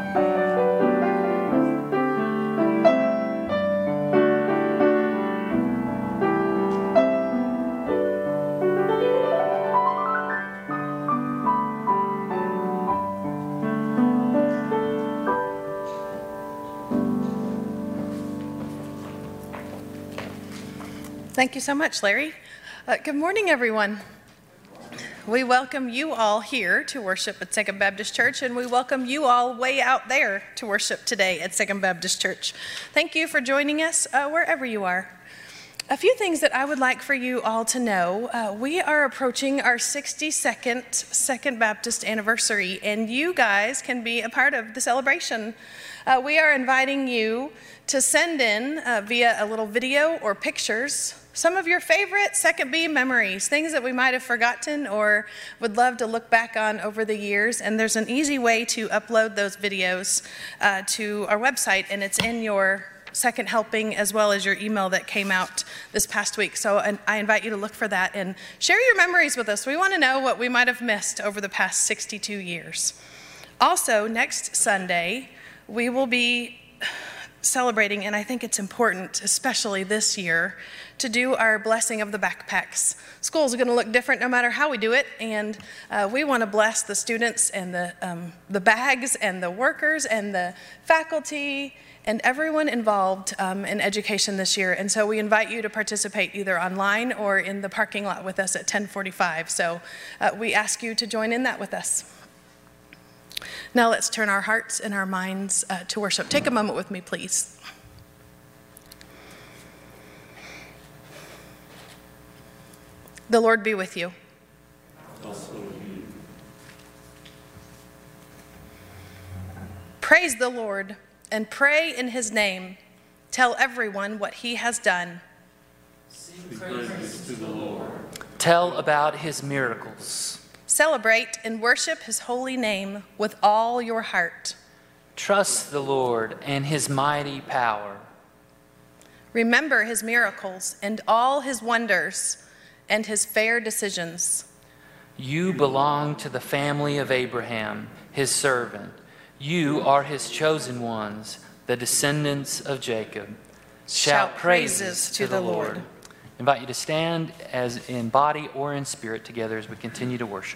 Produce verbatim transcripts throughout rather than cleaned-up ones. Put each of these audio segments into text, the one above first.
Thank you so much, Larry. Uh, good morning, everyone. We welcome you all here to worship at Second Baptist Church, and we welcome you all way out there to worship today at Second Baptist Church. Thank you for joining us uh, wherever you are. A few things that I would like for you all to know. Uh, we are approaching our sixty-second Second Baptist anniversary, and you guys can be a part of the celebration. Uh, we are inviting you to send in uh, via a little video or pictures some of your favorite Second B memories, things that we might have forgotten or would love to look back on over the years. And there's an easy way to upload those videos uh, to our website, and it's in your second helping as well as your email that came out this past week. So and I invite you to look for that and share your memories with us. We want to know what we might have missed over the past sixty-two years. Also, next Sunday, we will be celebrating, and I think it's important, especially this year, to do our blessing of the backpacks. Schools are going to look different no matter how we do it, and uh, we want to bless the students and the, um, the bags and the workers and the faculty and everyone involved um, in education this year. And so we invite you to participate either online or in the parking lot with us at ten forty-five. So uh, we ask you to join in that with us. Now let's turn our hearts and our minds uh, to worship. Take a moment with me, please. The Lord be with you. Also with you. Praise the Lord and pray in his name. Tell everyone what he has done. Sing praises to the Lord. Tell about his miracles. Celebrate and worship his holy name with all your heart. Trust the Lord and his mighty power. Remember his miracles and all his wonders and his fair decisions. You belong to the family of Abraham, his servant. You are his chosen ones, the descendants of Jacob. Shout praises to the Lord. I invite you to stand as in body or in spirit together as we continue to worship.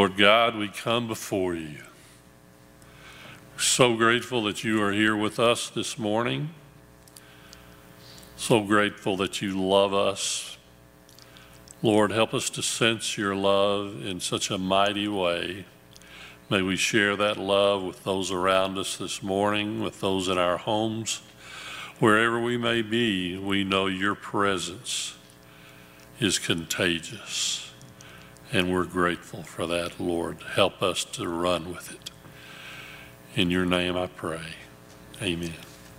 Lord God, we come before you. So grateful that you are here with us this morning. So grateful that you love us. Lord, help us to sense your love in such a mighty way. May we share that love with those around us this morning, with those in our homes. Wherever we may be, we know your presence is contagious. And we're grateful for that, Lord. Help us to run with it. In your name I pray. Amen.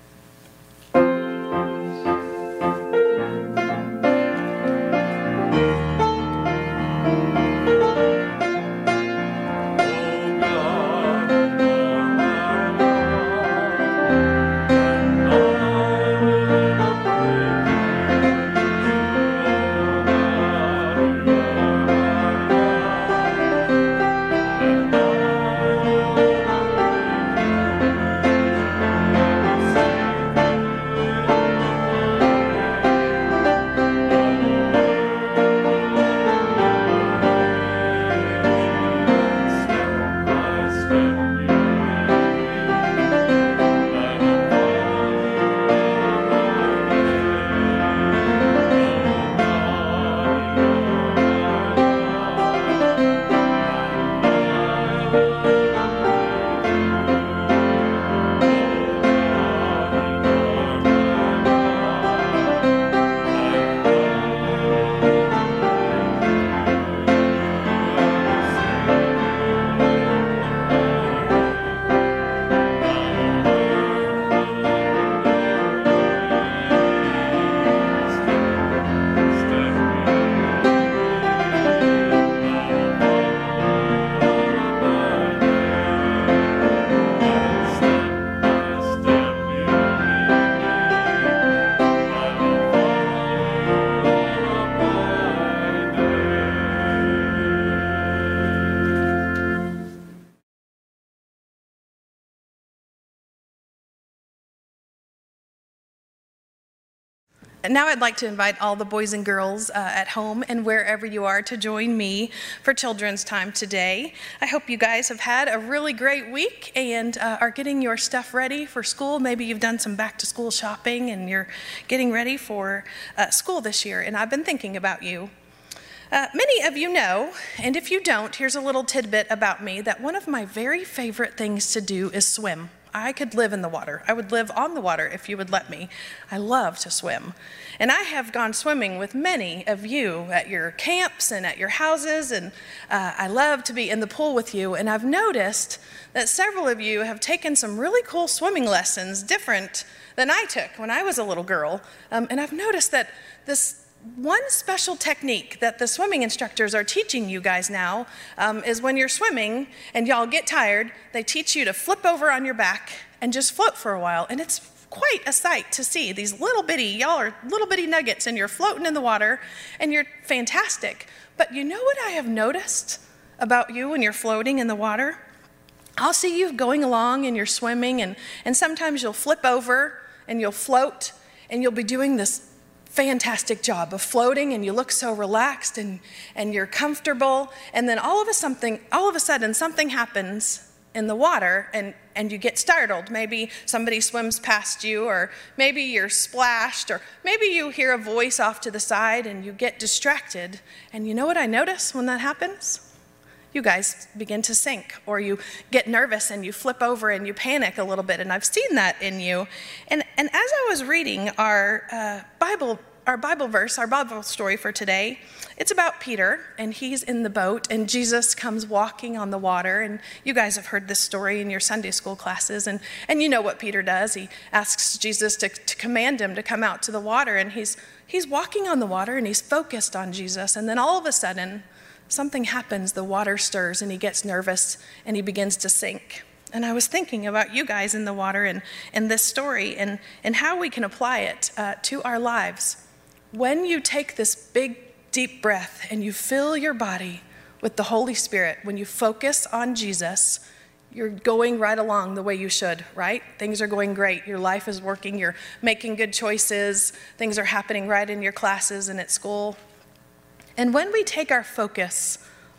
And now I'd like to invite all the boys and girls uh, at home and wherever you are to join me for Children's Time today. I hope you guys have had a really great week and uh, are getting your stuff ready for school. Maybe you've done some back to school shopping and you're getting ready for uh, school this year, and I've been thinking about you. Uh, many of you know, and if you don't, here's a little tidbit about me, that one of my very favorite things to do is swim. I could live in the water. I would live on the water if you would let me. I love to swim. And I have gone swimming with many of you at your camps and at your houses, and uh, I love to be in the pool with you. And I've noticed that several of you have taken some really cool swimming lessons, different than I took when I was a little girl. Um, and I've noticed that this one special technique that the swimming instructors are teaching you guys now um, is when you're swimming and y'all get tired, they teach you to flip over on your back and just float for a while. And it's quite a sight to see. These little bitty, y'all are little bitty nuggets, and you're floating in the water and you're fantastic. But you know what I have noticed about you when you're floating in the water? I'll see you going along and you're swimming, and, and sometimes you'll flip over and you'll float and you'll be doing this fantastic job of floating, and you look so relaxed and, and you're comfortable, and then all of a something all of a sudden something happens in the water and, and you get startled. Maybe somebody swims past you, or maybe you're splashed, or maybe you hear a voice off to the side and you get distracted. And you know what I notice when that happens? You guys begin to sink, or you get nervous and you flip over and you panic a little bit. And I've seen that in you. And and as I was reading our uh, Bible, our Bible verse, our Bible story for today, it's about Peter, and he's in the boat, and Jesus comes walking on the water. And you guys have heard this story in your Sunday school classes, and and you know what Peter does. He asks Jesus to, to command him to come out to the water, and he's he's walking on the water and he's focused on Jesus. And then all of a sudden, something happens, the water stirs, and he gets nervous, and he begins to sink. And I was thinking about you guys in the water and, and this story and, and how we can apply it uh, to our lives. When you take this big, deep breath and you fill your body with the Holy Spirit, when you focus on Jesus, you're going right along the way you should, right? Things are going great. Your life is working. You're making good choices. Things are happening right in your classes and at school. And when we take our focus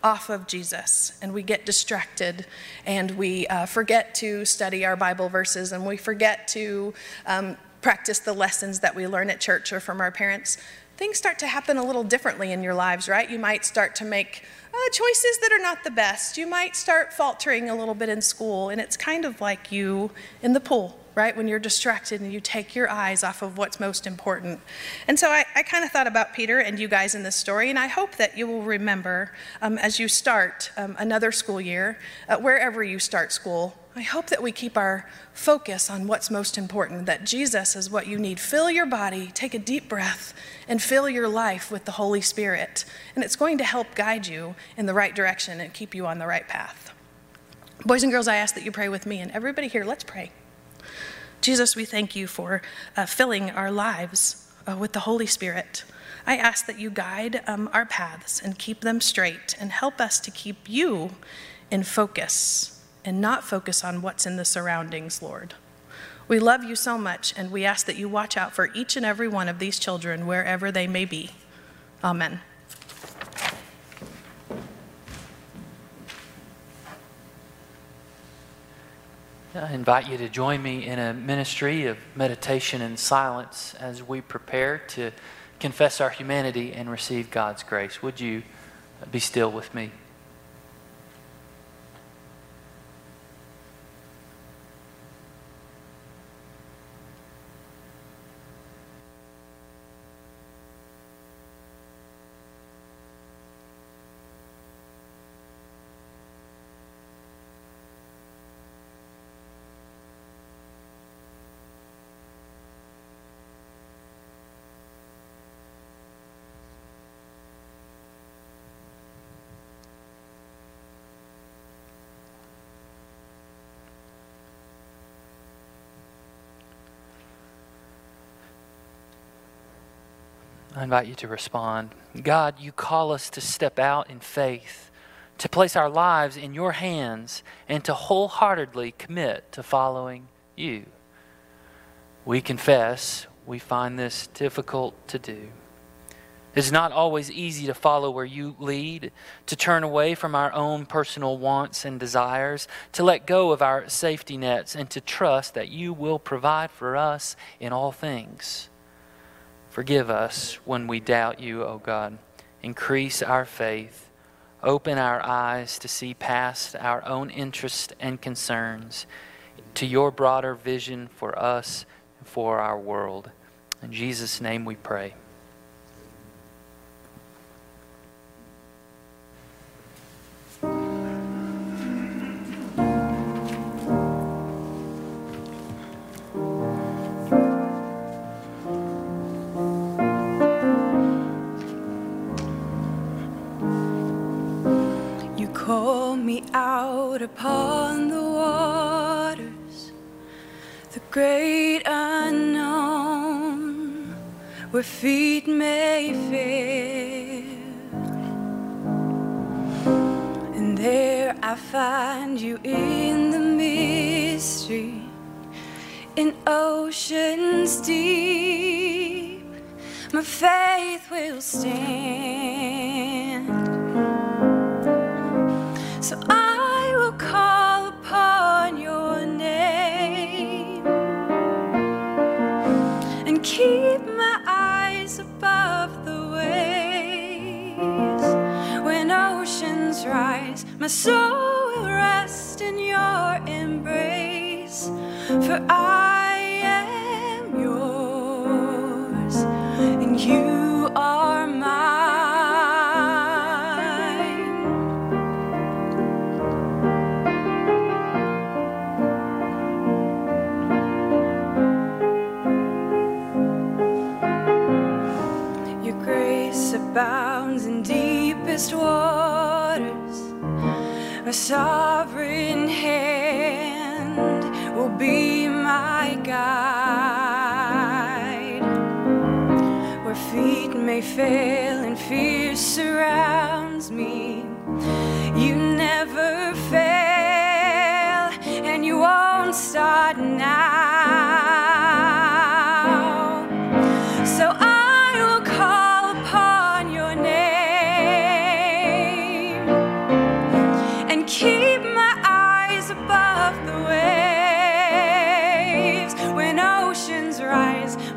off of Jesus, and we get distracted, and we uh, forget to study our Bible verses, and we forget to um, practice the lessons that we learn at church or from our parents, things start to happen a little differently in your lives, right? You might start to make uh, choices that are not the best. You might start faltering a little bit in school, and it's kind of like you in the pool, right? When you're distracted and you take your eyes off of what's most important. And so I, I kind of thought about Peter and you guys in this story, and I hope that you will remember um, as you start um, another school year, uh, wherever you start school, I hope that we keep our focus on what's most important, that Jesus is what you need. Fill your body, take a deep breath, and fill your life with the Holy Spirit. And it's going to help guide you in the right direction and keep you on the right path. Boys and girls, I ask that you pray with me, and everybody here, let's pray. Jesus, we thank you for uh, filling our lives uh, with the Holy Spirit. I ask that you guide um, our paths and keep them straight and help us to keep you in focus and not focus on what's in the surroundings, Lord. We love you so much, and we ask that you watch out for each and every one of these children wherever they may be. Amen. I invite you to join me in a ministry of meditation and silence as we prepare to confess our humanity and receive God's grace. Would you be still with me? I invite you to respond. God, you call us to step out in faith, to place our lives in your hands, and to wholeheartedly commit to following you. We confess we find this difficult to do. It's not always easy to follow where you lead, to turn away from our own personal wants and desires, to let go of our safety nets, and to trust that you will provide for us in all things. Forgive us when we doubt you, O God. Increase our faith. Open our eyes to see past our own interests and concerns to your broader vision for us and for our world. In Jesus' name we pray. Call me out upon the waters, the great unknown, where feet may fail. And there I find you in the mystery, in oceans deep, my faith will stand. So I will call upon your name and keep my eyes above the waves. When oceans rise, my soul will rest in your embrace. For I am yours and you are mine. Abounds in deepest waters, a sovereign hand will be my guide. Where feet may fail and fear surrounds me, you never fail, and you won't start now. So I will call upon your name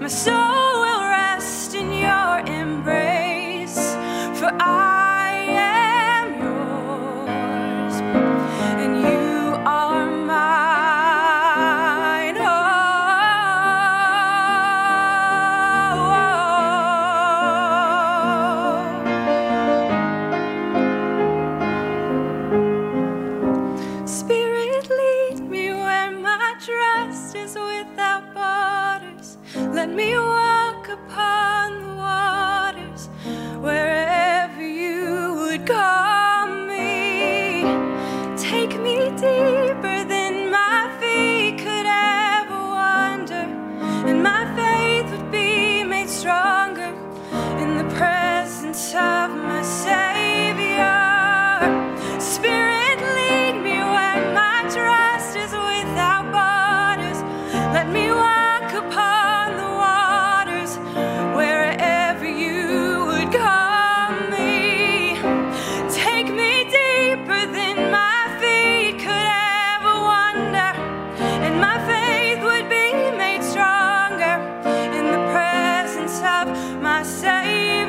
my soul will rest in your embrace, for I am yours, and you are mine. Oh, Spirit, lead me where my trust is without borders. Let me walk upon the waters wherever you would call me. Take me deeper than my feet could ever wander, and my faith would be made stronger in the presence of my Savior. Spirit, lead me where my trust is without borders. Let me walk upon the waters wherever you would call me. Take me deeper than my feet could ever wander, and my faith would be made stronger in the presence of my Savior.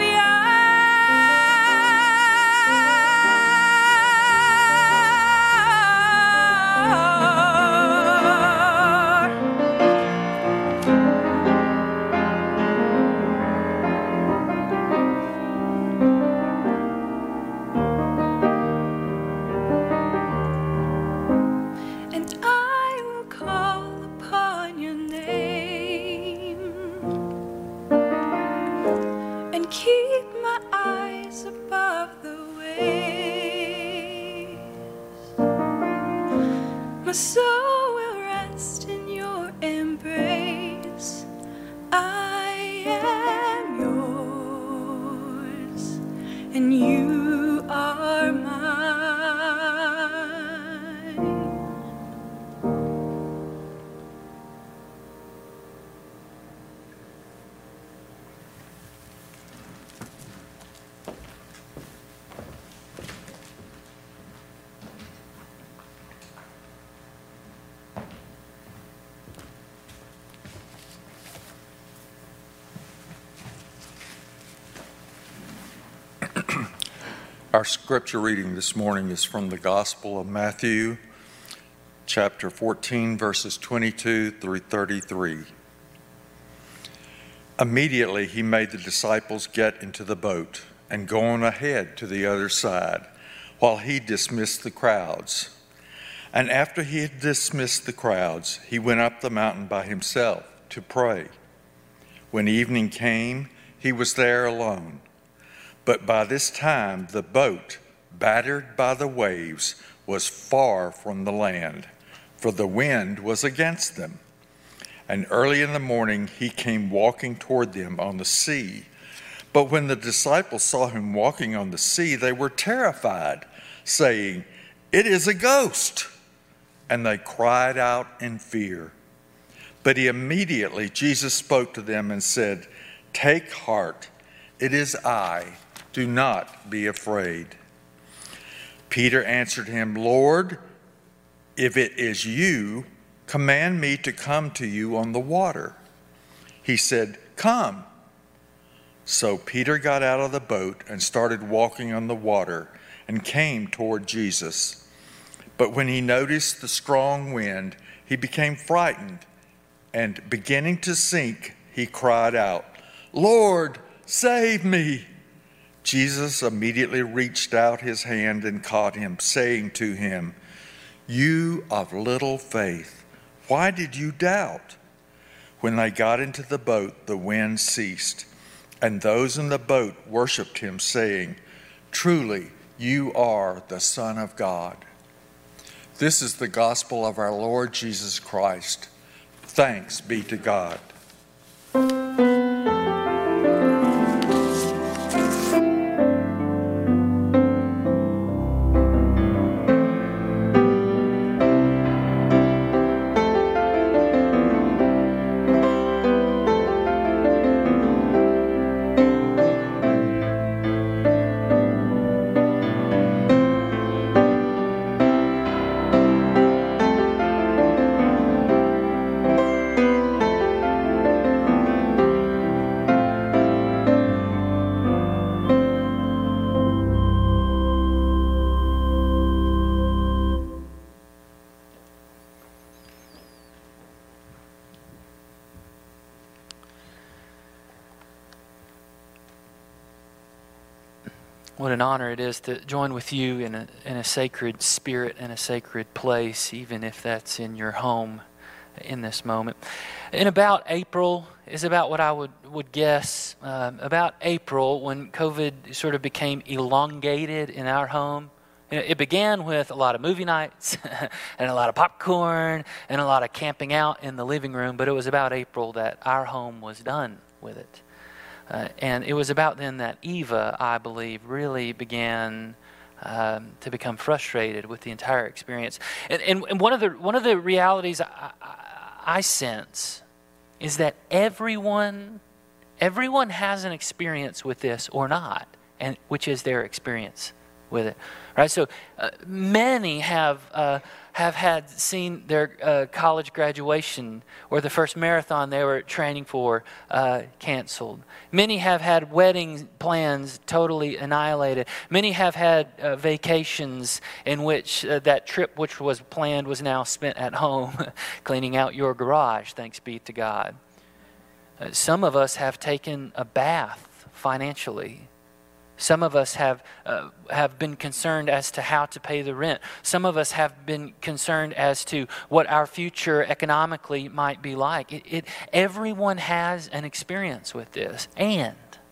And I will call upon your name and keep my eyes above the waves. My soul will rest in your embrace. I am yours, and you are mine. Our scripture reading this morning is from the Gospel of Matthew, chapter fourteen, verses twenty-two through thirty-three. Immediately he made the disciples get into the boat and go on ahead to the other side, while he dismissed the crowds. And after he had dismissed the crowds, he went up the mountain by himself to pray. When evening came, he was there alone. But by this time the boat, battered by the waves, was far from the land, for the wind was against them. And early in the morning he came walking toward them on the sea. But when the disciples saw him walking on the sea, they were terrified, saying, "It is a ghost!" And they cried out in fear. But he immediately, Jesus spoke to them and said, "Take heart, it is I. Do not be afraid." Peter answered him, "Lord, if it is you, command me to come to you on the water." He said, "Come." So Peter got out of the boat and started walking on the water and came toward Jesus. But when he noticed the strong wind, he became frightened, and beginning to sink, he cried out, "Lord, save me!" Jesus immediately reached out his hand and caught him, saying to him, "You of little faith, why did you doubt?" When they got into the boat, the wind ceased, and those in the boat worshiped him, saying, "Truly, you are the Son of God." This is the gospel of our Lord Jesus Christ. Thanks be to God. What an honor it is to join with you in a, in a sacred spirit and a sacred place, even if that's in your home in this moment. In about April is about what I would, would guess, um, about April when COVID sort of became elongated in our home. You know, it began with a lot of movie nights and a lot of popcorn and a lot of camping out in the living room, but it was about April that our home was done with it. Uh, and it was about then that Eva, I believe, really began um, to become frustrated with the entire experience. And, and, and one of the one of the realities I, I, I sense is that everyone, everyone has an experience with this or not, and which is their experience with it, right? So uh, many have uh, have had seen their uh, college graduation or the first marathon they were training for uh, canceled. Many have had wedding plans totally annihilated. Many have had uh, vacations in which uh, that trip which was planned was now spent at home cleaning out your garage, thanks be to God. Uh, some of us have taken a bath financially. Some of us have uh, have been concerned as to how to pay the rent. Some of us have been concerned as to what our future economically might be like. It, it, everyone has an experience with this. And,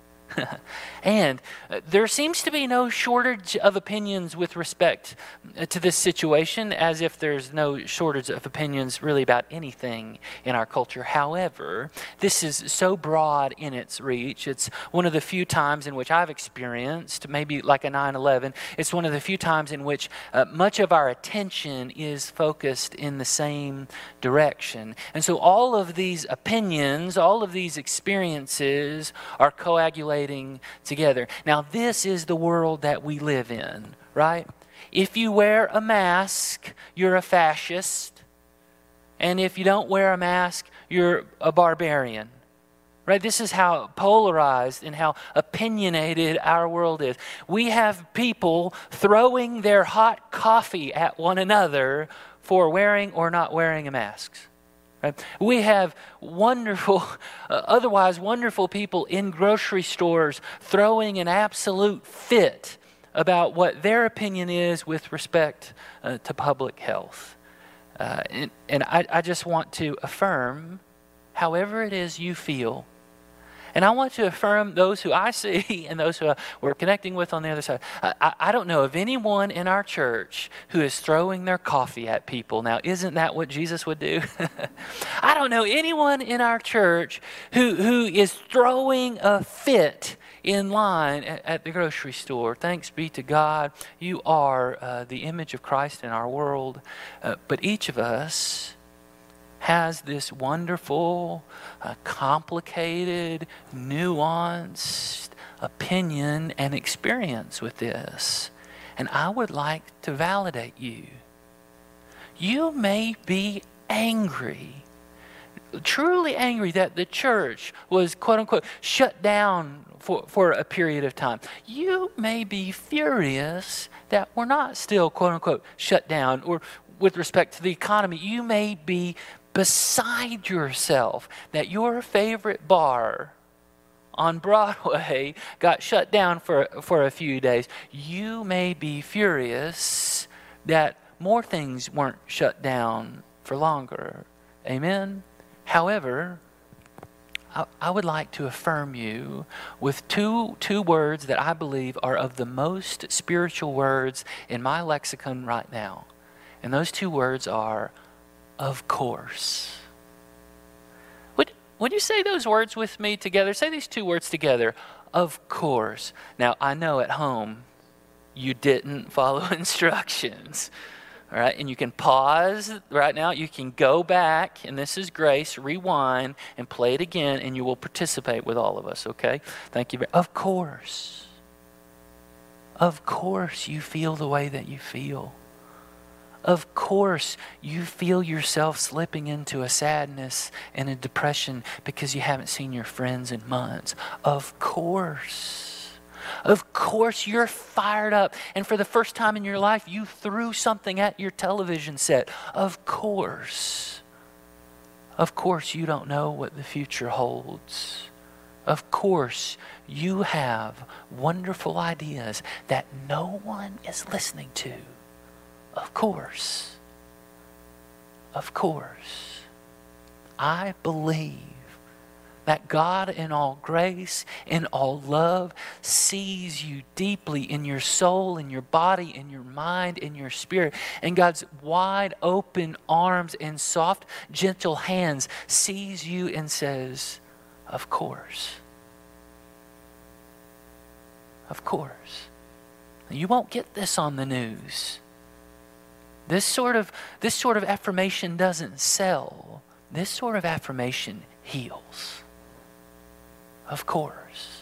and uh, there seems to be no shortage of opinions with respect to this situation, as if there's no shortage of opinions really about anything in our culture. However, this is so broad in its reach. It's one of the few times in which I've experienced, maybe like a nine eleven, it's one of the few times in which uh, much of our attention is focused in the same direction. And so all of these opinions, all of these experiences are coagulating together. Now, this is the world that we live in, right? If you wear a mask, you're a fascist. And if you don't wear a mask, you're a barbarian. Right? This is how polarized and how opinionated our world is. We have people throwing their hot coffee at one another for wearing or not wearing a mask. Right? We have wonderful, uh, otherwise wonderful people in grocery stores throwing an absolute fit about what their opinion is with respect uh, to public health. Uh, and and I, I just want to affirm, however it is you feel, and I want to affirm those who I see and those who we're connecting with on the other side. I, I don't know of anyone in our church who is throwing their coffee at people. Now, isn't that what Jesus would do? I don't know anyone in our church who, who is throwing a fit in line at, at the grocery store. Thanks be to God, you are uh, the image of Christ in our world. Uh, but each of us has this wonderful, uh, complicated, nuanced opinion and experience with this. And I would like to validate you. You may be angry, truly angry that the church was, quote unquote, shut down for, for a period of time. You may be furious that we're not still, quote unquote, shut down, or with respect to the economy. You may be beside yourself that your favorite bar on Broadway got shut down for, for a few days. You may be furious that more things weren't shut down for longer. Amen? However, I, I would like to affirm you with two, two words that I believe are of the most spiritual words in my lexicon right now. And those two words are, of course. Would, would you say those words with me together? Say these two words together. Of course. Now, I know at home you didn't follow instructions. All right, and you can pause right now. You can go back, and this is grace, rewind, and play it again, and you will participate with all of us, okay? Thank you. Of course. Of course you feel the way that you feel. Of course, you feel yourself slipping into a sadness and a depression because you haven't seen your friends in months. Of course. Of course, you're fired up. And for the first time in your life, you threw something at your television set. Of course. Of course, you don't know what the future holds. Of course, you have wonderful ideas that no one is listening to. Of course. Of course. I believe that God in all grace, in all love, sees you deeply in your soul, in your body, in your mind, in your spirit. And God's wide open arms and soft, gentle hands sees you and says, of course. Of course. You won't get this on the news. This sort of, this sort of affirmation doesn't sell. This sort of affirmation heals. Of course.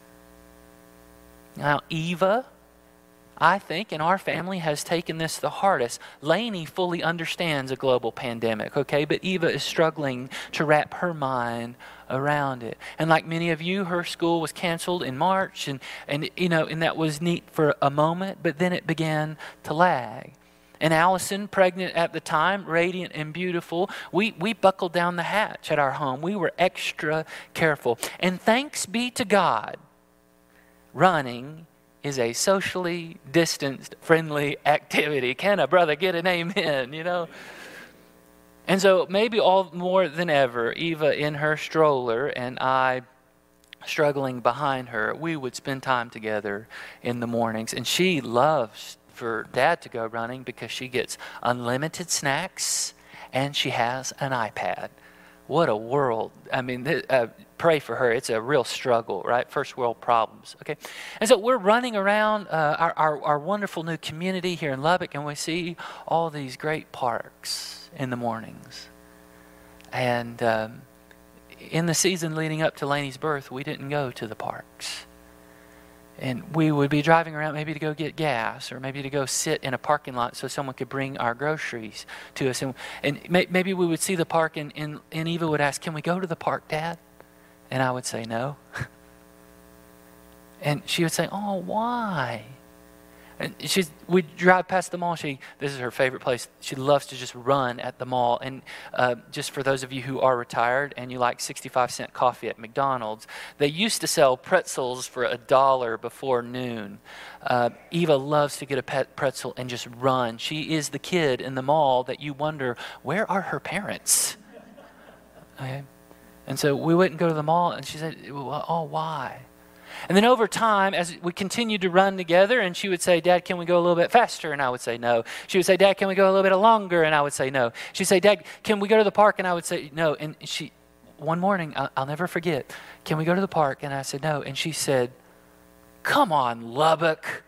Now, Eva, I think, in our family has taken this the hardest. Lainey fully understands a global pandemic, okay? But Eva is struggling to wrap her mind around it. And like many of you, her school was canceled in March, and, and you know, and that was neat for a moment, but then it began to lag. And Allison, pregnant at the time, radiant and beautiful, we, we buckled down the hatch at our home. We were extra careful. And thanks be to God, running is a socially distanced, friendly activity. Can a brother get an amen, you know? And so maybe all more than ever, Eva in her stroller and I struggling behind her, we would spend time together in the mornings. And she loves for Dad to go running because she gets unlimited snacks and she has an iPad. What a world. I mean, th- uh, pray for her. It's a real struggle, right? First world problems, okay? And so we're running around uh, our, our, our wonderful new community here in Lubbock, and we see all these great parks in the mornings. And um, in the season leading up to Lainey's birth, we didn't go to the parks. And we would be driving around maybe to go get gas or maybe to go sit in a parking lot so someone could bring our groceries to us. And, and may, maybe we would see the park and, and, and Eva would ask, can we go to the park, Dad? And I would say no. And she would say, oh, why? And she's, we'd drive past the mall. She, this is her favorite place. She loves to just run at the mall. And uh, just for those of you who are retired and you like sixty-five cent coffee at McDonald's, they used to sell pretzels for a dollar before noon. Uh, Eva loves to get a pet pretzel and just run. She is the kid in the mall that you wonder, where are her parents? Okay. And so we wouldn't go to the mall, and she said, oh, why? And then over time, as we continued to run together, and she would say, Dad, can we go a little bit faster? And I would say no. She would say, Dad, can we go a little bit longer? And I would say no. She'd say, Dad, can we go to the park? And I would say no. And she, one morning, I'll, I'll never forget, can we go to the park? And I said no. And she said, come on, Lubbock.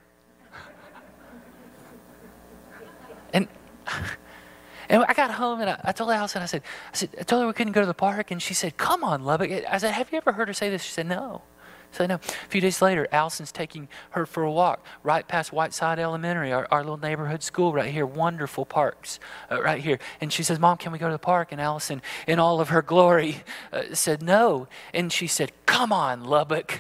and... And I got home and I, I told Allison, I said, I said, I told her we couldn't go to the park. And she said, come on, Lubbock. I said, have you ever heard her say this? She said, no. So no. A few days later, Allison's taking her for a walk right past Whiteside Elementary, our, our little neighborhood school right here, wonderful parks uh, right here. And she says, Mom, can we go to the park? And Allison, in all of her glory, uh, said no. And she said, come on, Lubbock.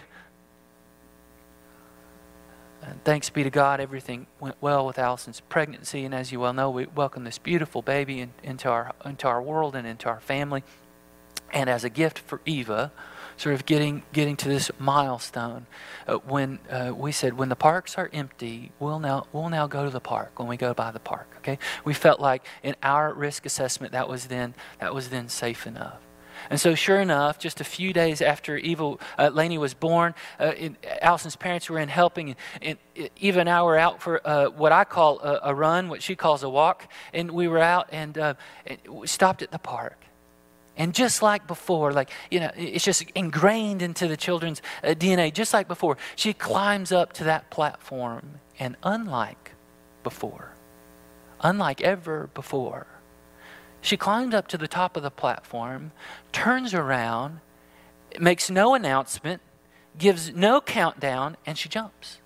And thanks be to God, everything went well with Allison's pregnancy. And as you well know, we welcomed this beautiful baby in, into our into our world and into our family. And as a gift for Eva, sort of getting getting to this milestone, uh, when uh, we said, when the parks are empty, we'll now we'll now go to the park when we go by the park. Okay, we felt like in our risk assessment that was then that was then safe enough. And so sure enough, just a few days after Eva, uh, Lainey was born, uh, in, Allison's parents were in helping, and, and Eva and I were out for uh, what I call a, a run, what she calls a walk, and we were out and, uh, and we stopped at the park. And just like before, like, you know, it's just ingrained into the children's uh, D N A, just like before, she climbs up to that platform, and unlike before, unlike ever before, she climbs up to the top of the platform, turns around, makes no announcement, gives no countdown, and she jumps.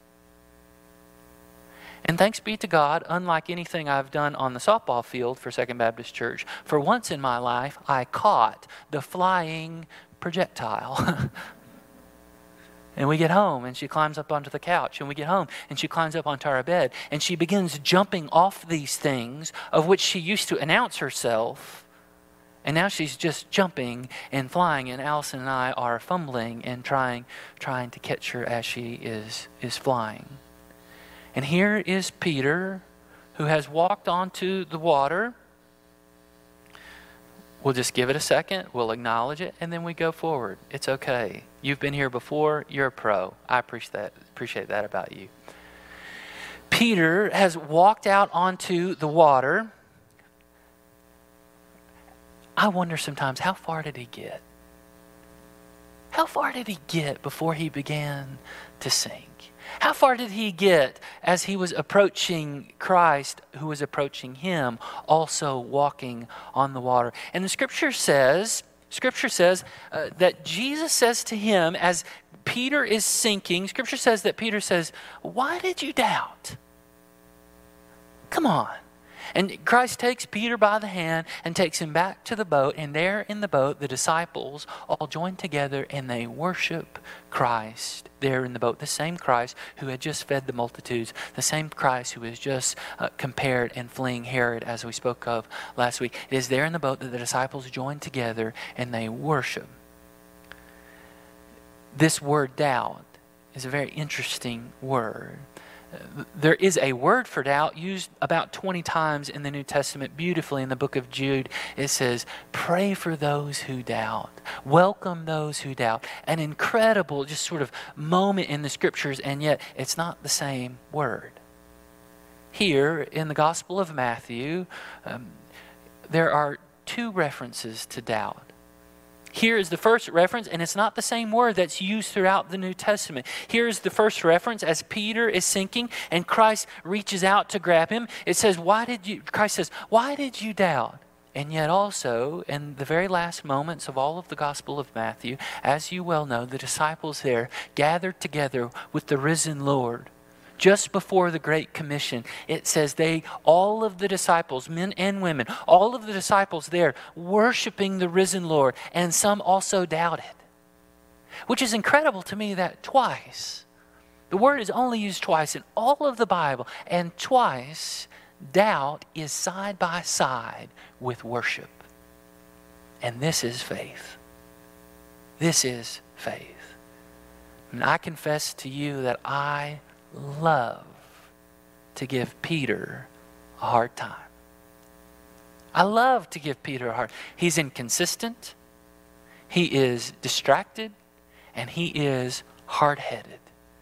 And thanks be to God, unlike anything I've done on the softball field for Second Baptist Church, for once in my life, I caught the flying projectile. And we get home, and she climbs up onto the couch, and we get home, and she climbs up onto our bed, and she begins jumping off these things of which she used to announce herself And now she's just jumping and flying, and Allison and I are fumbling and trying trying to catch her as she is, is flying. And here is Peter, who has walked onto the water. We'll just give it a second, we'll acknowledge it, and then we go forward. It's okay. You've been here before, you're a pro. I appreciate that, appreciate that about you. Peter has walked out onto the water. I wonder sometimes, how far did he get? How far did he get before he began to sink? How far did he get as he was approaching Christ, who was approaching him, also walking on the water? And the scripture says, scripture says uh, that Jesus says to him as Peter is sinking, scripture says that Peter says, "Why did you doubt? Come on." And Christ takes Peter by the hand and takes him back to the boat. And there in the boat, the disciples all join together and they worship Christ there in the boat. The same Christ who had just fed the multitudes. The same Christ who was just uh, compared and fleeing Herod, as we spoke of last week. It is there in the boat that the disciples join together and they worship. This word doubt is a very interesting word. There is a word for doubt used about twenty times in the New Testament beautifully in the book of Jude. It says, pray for those who doubt. Welcome those who doubt. An incredible just sort of moment in the scriptures, and yet it's not the same word. Here in the Gospel of Matthew, um, there are two references to doubt. Here is the first reference, and it's not the same word that's used throughout the New Testament. Here's the first reference as Peter is sinking and Christ reaches out to grab him. It says, why did you, Christ says, why did you doubt? And yet also, in the very last moments of all of the Gospel of Matthew, as you well know, the disciples there gathered together with the risen Lord. Just before the Great Commission, it says they, all of the disciples, men and women, all of the disciples there worshiping the risen Lord, and some also doubted. Which is incredible to me that twice, the word is only used twice in all of the Bible, and twice doubt is side by side with worship. And this is faith. This is faith. And I confess to you that I love to give Peter a hard time. I love to give Peter a hard time. He's inconsistent, he is distracted, and he is hard-headed,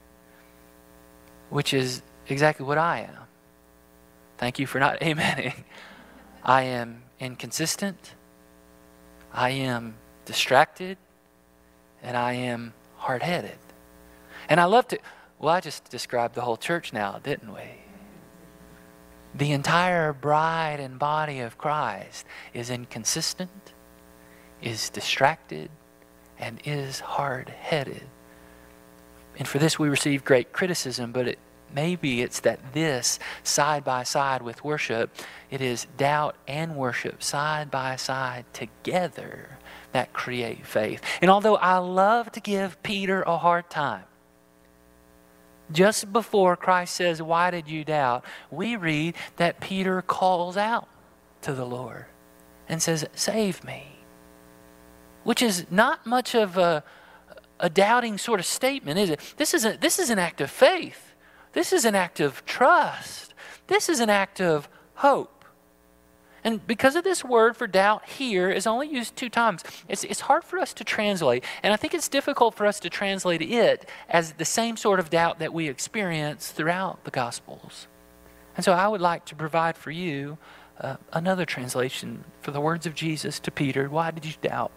which is exactly what I am. Thank you for not amening. I am inconsistent, I am distracted, and I am hard-headed. And I love to Well, I just described the whole church now, didn't we? The entire bride and body of Christ is inconsistent, is distracted, and is hard-headed. And for this we receive great criticism, but it, maybe it's that this, side by side with worship, it is doubt and worship side by side together that create faith. And although I love to give Peter a hard time, just before Christ says, why did you doubt? We read that Peter calls out to the Lord and says, save me. Which is not much of a, a doubting sort of statement, is it? This is, a, this is an act of faith. This is an act of trust. This is an act of hope. And because of this word for doubt here is only used two times, it's, it's hard for us to translate. And I think it's difficult for us to translate it as the same sort of doubt that we experience throughout the Gospels. And so I would like to provide for you uh, another translation for the words of Jesus to Peter. Why did you doubt?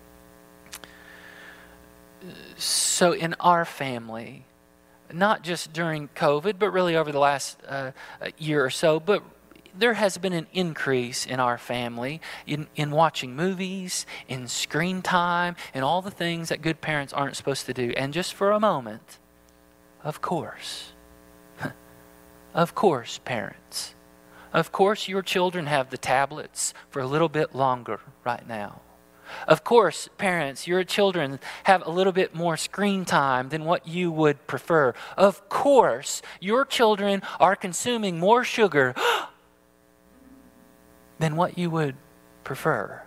So in our family, not just during COVID, but really over the last uh, year or so, but there has been an increase in our family in, in watching movies, in screen time, and all the things that good parents aren't supposed to do. And just for a moment, of course, of course, parents, of course your children have the tablets for a little bit longer right now. Of course, parents, your children have a little bit more screen time than what you would prefer. Of course, your children are consuming more sugar than what you would prefer.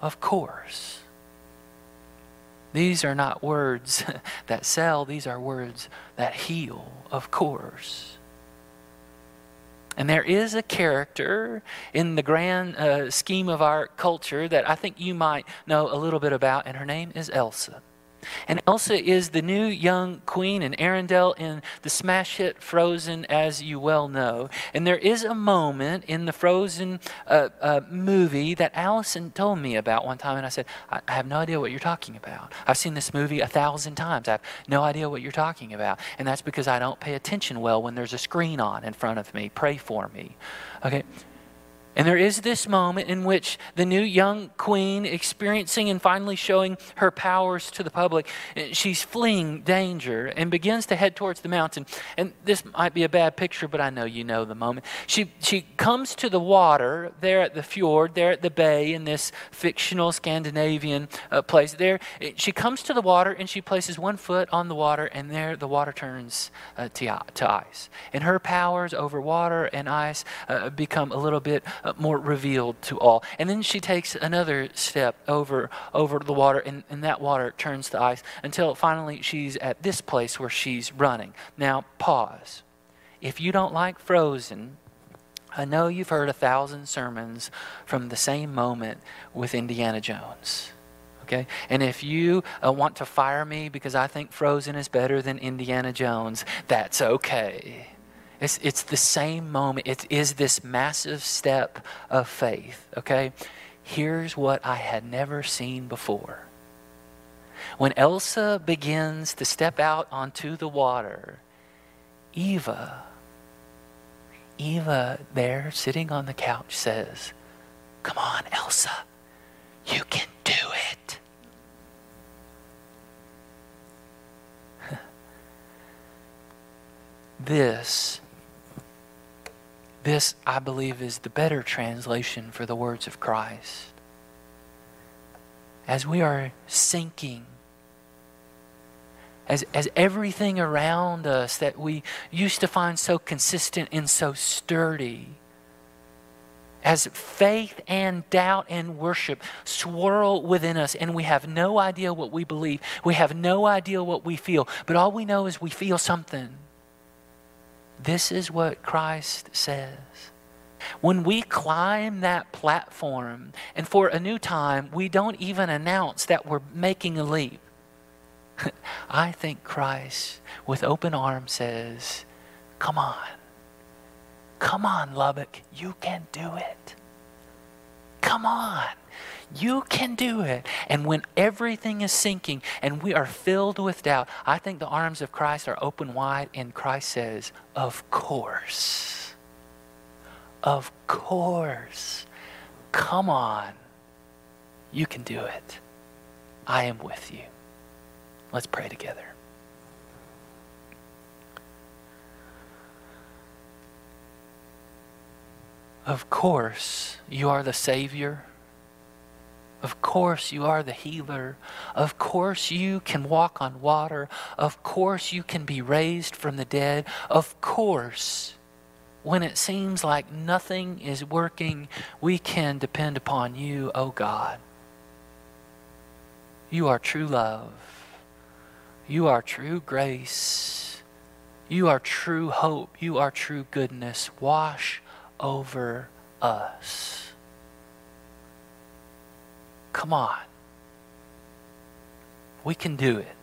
of course. These are not words that sell. These are words that heal, of course. And there is a character in the grand uh, scheme of our culture that I think you might know a little bit about, and her name is Elsa. And Elsa is the new young queen in Arendelle in the smash hit Frozen, as you well know. And there is a moment in the Frozen uh, uh, movie that Allison told me about one time, and I said, I, I have no idea what you're talking about. I've seen this movie a thousand times. I have no idea what you're talking about. And that's because I don't pay attention well when there's a screen on in front of me. Pray for me. Okay. And there is this moment in which the new young queen, experiencing and finally showing her powers to the public, she's fleeing danger and begins to head towards the mountain. And this might be a bad picture, but I know you know the moment. She she comes to the water there at the fjord, there at the bay in this fictional Scandinavian uh, place. There, she comes to the water and she places one foot on the water, and there the water turns uh, to, to ice. And her powers over water and ice uh, become a little bit Uh, more revealed to all. And then she takes another step over over the water, and, and that water turns to ice until finally she's at this place where she's running. Now, pause. If you don't like Frozen, I know you've heard a thousand sermons from the same moment with Indiana Jones. Okay? And if you uh, want to fire me because I think Frozen is better than Indiana Jones, that's okay. It's, it's the same moment. It is this massive step of faith, okay? Here's what I had never seen before. When Elsa begins to step out onto the water, Eva, Eva there sitting on the couch says, "Come on, Elsa, you can do it." This This, I believe, is the better translation for the words of Christ. As we are sinking, as, as everything around us that we used to find so consistent and so sturdy, as faith and doubt and worship swirl within us, and we have no idea what we believe, we have no idea what we feel, but all we know is we feel something. This is what Christ says. When we climb that platform, and for a new time, we don't even announce that we're making a leap. I think Christ, with open arms, says, "Come on. Come on, Lubbock. You can do it. Come on. You can do it." And when everything is sinking and we are filled with doubt, I think the arms of Christ are open wide, and Christ says, "Of course. Of course. Come on. You can do it. I am with you." Let's pray together. Of course, you are the Savior. Of course, you are the healer. Of course, you can walk on water. Of course, you can be raised from the dead. Of course, when it seems like nothing is working, we can depend upon you, oh God. You are true love. You are true grace. You are true hope. You are true goodness. Wash over us. Come on. We can do it.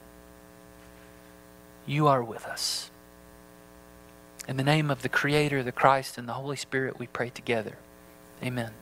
You are with us. In the name of the Creator, the Christ, and the Holy Spirit, we pray together. Amen.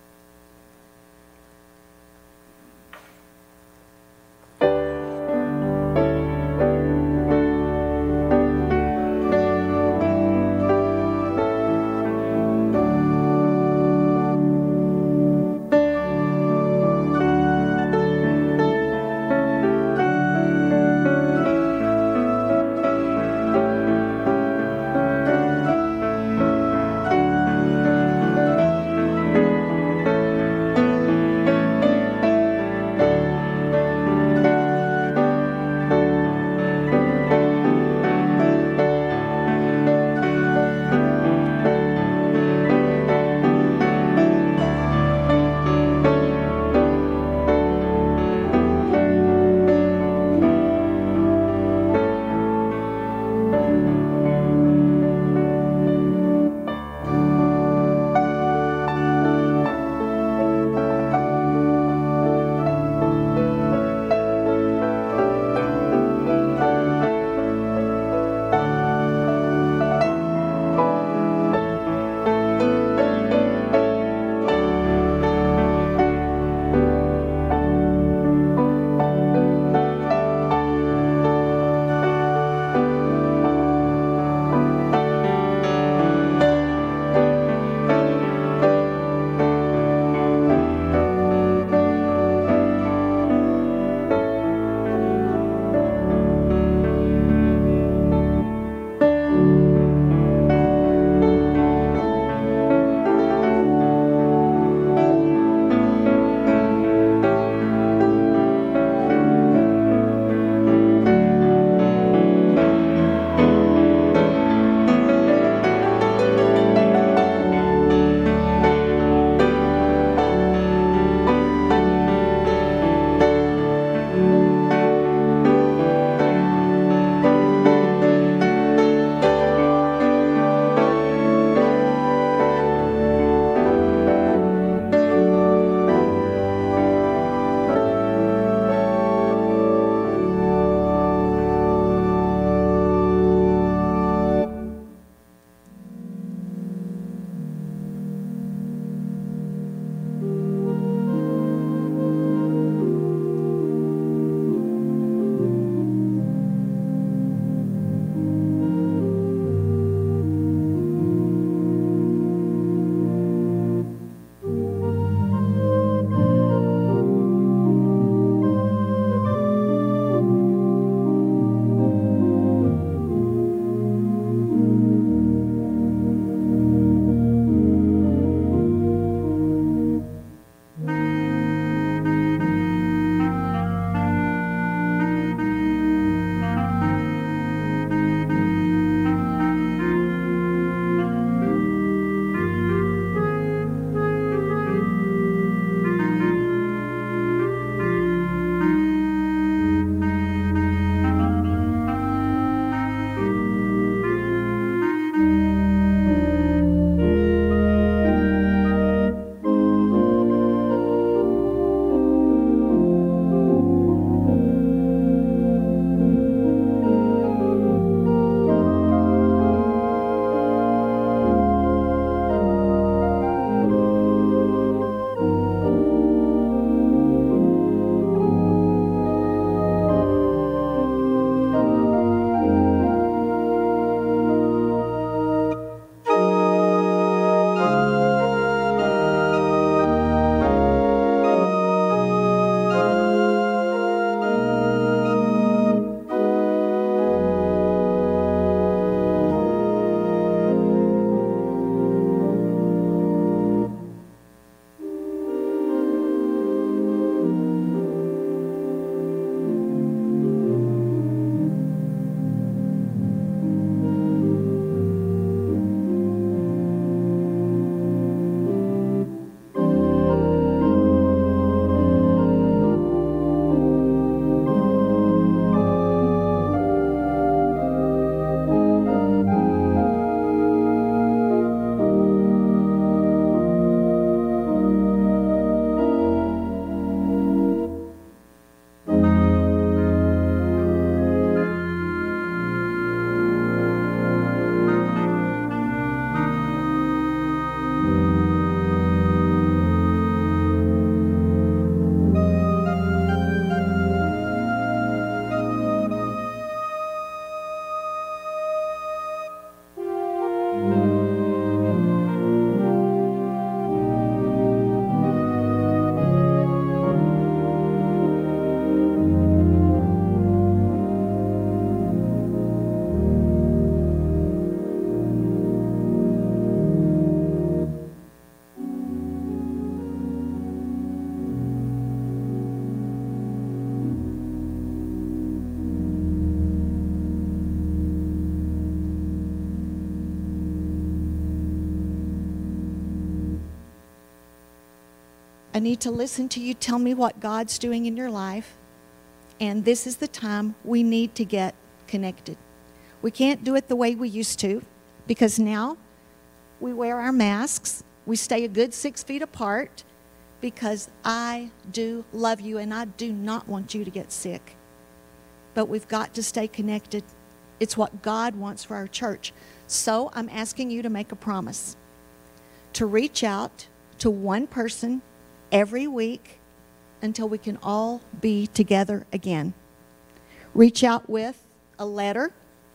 I need to listen to you tell me what God's doing in your life. And this is the time we need to get connected. We can't do it the way we used to, because now we wear our masks. We stay a good six feet apart, because I do love you and I do not want you to get sick. But we've got to stay connected. It's what God wants for our church. So I'm asking you to make a promise to reach out to one person every week until we can all be together again. Reach out with a letter,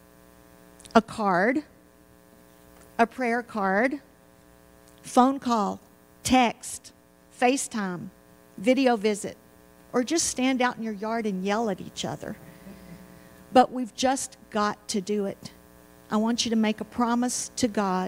a card, a prayer card, phone call, text, FaceTime, video visit, or just stand out in your yard and yell at each other. But we've just got to do it. I want you to make a promise to God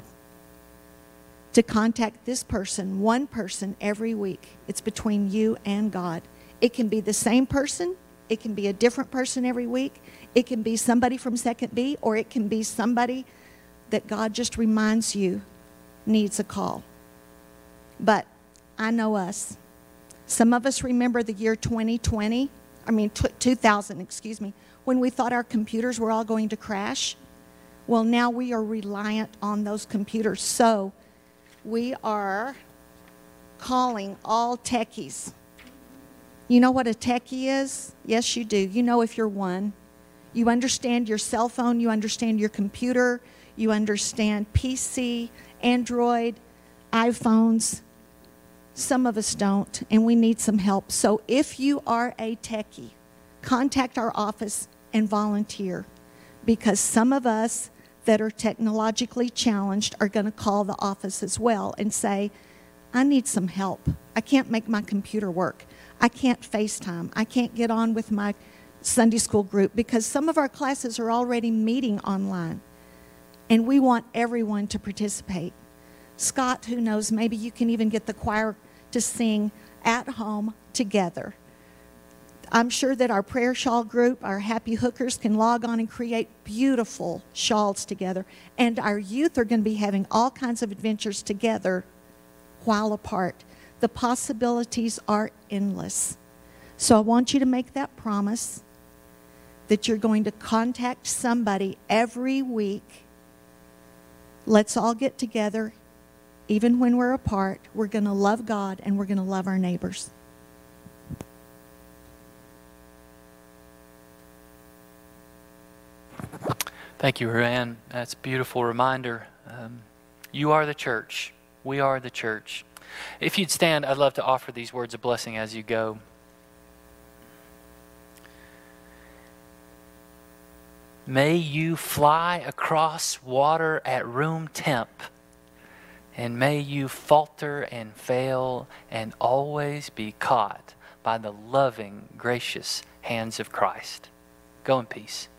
to contact this person, one person every week. It's between you and God. It can be the same person. It can be a different person every week. It can be somebody from Second B, or it can be somebody that God just reminds you needs a call. But I know us. Some of us remember the year twenty twenty, I mean two thousand, excuse me, when we thought our computers were all going to crash. Well, now we are reliant on those computers. So we are calling all techies. You know what a techie is? Yes, you do. You know if you're one. You understand your cell phone. You understand your computer. You understand P C, Android, iPhones. Some of us don't, and we need some help. So if you are a techie, contact our office and volunteer, because some of us that are technologically challenged are going to call the office as well and say, I need some help. I can't make my computer work. I can't FaceTime. I can't get on with my Sunday school group, because some of our classes are already meeting online, and we want everyone to participate. Scott, who knows, maybe you can even get the choir to sing at home together. I'm sure that our prayer shawl group, our happy hookers, can log on and create beautiful shawls together. And our youth are going to be having all kinds of adventures together while apart. The possibilities are endless. So I want you to make that promise that you're going to contact somebody every week. Let's all get together. Even when we're apart, we're going to love God and we're going to love our neighbors. Thank you, Ruann. That's a beautiful reminder. Um, you are the church. We are the church. If you'd stand, I'd love to offer these words of blessing as you go. May you fly across water at room temp, and may you falter and fail and always be caught by the loving, gracious hands of Christ. Go in peace.